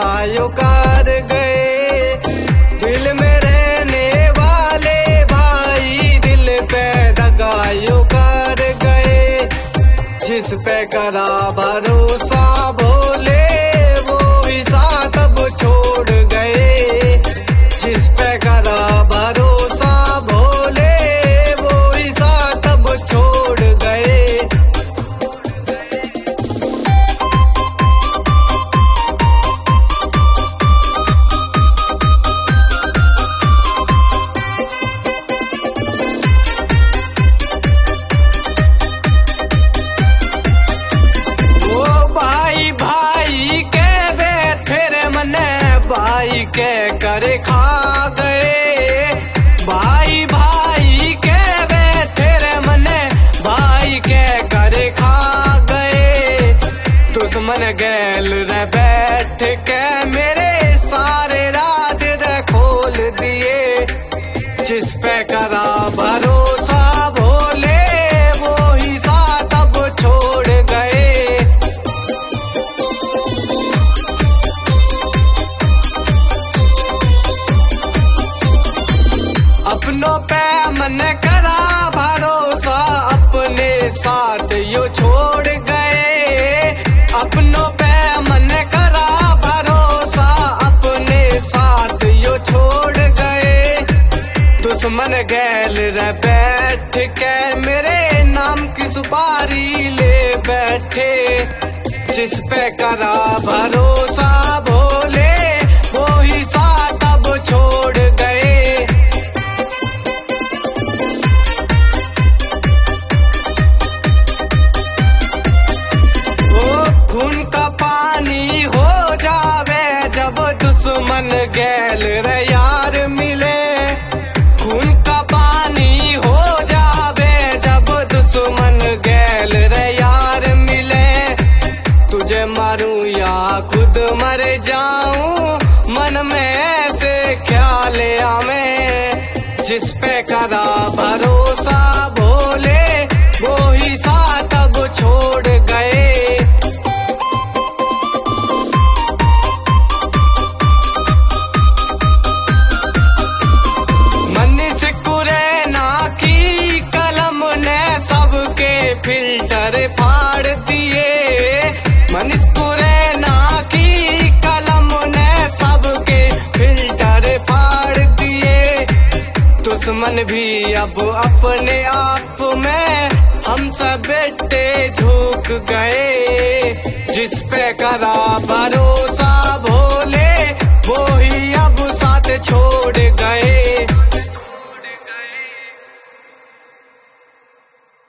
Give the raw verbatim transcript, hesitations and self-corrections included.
दगायो कर गए। दिल में रहने वाले भाई दिल पे दगायो कर गए। जिस पे करा भरोसा भोले वो ही साथ अब छोड़ गए। जिस पे करा भरोसा भोले वो ही साथ अब छोड़ गए। भाई के करे खा गए। भाई भाई के बैठे रे मने भाई के करे खा गए। दुश्मन गैल रे बैठ के मेरे सारे राज रे खोल दिए। जिस पे करा भरोसा भोले वो ही साथ अब छोड़ गए। अपनों पे मन करा भरोसा अपने साथ यो छोड़ गए। अपनों पे मन करा भरोसा अपने साथ यो छोड़ गए। दुश्मन गैल रे बैठ के मेरे नाम की सुपारी ले बैठे। जिस पे करा भरोसा भोले वो ही साथ अब छोड़ गए। दुश्मन गैल रे यार मिले। खून का पानी हो जावे जब दुश्मन गैल रे यार मिले। तुझे मारूं या खुद मर जाऊं मन में ऐसे ख्याल आवे। जिस पे करा भरोसा भोले वो ही साथ अब छोड़ गए। फिल्टर फाड़ दिए मनीष कुरैना की कलम ने सबके फिल्टर फाड़ दिए। दुश्मन भी अब अपने आप में हम सब बेटे झुक गए। जिस पे करा भरोसा भोले वो ही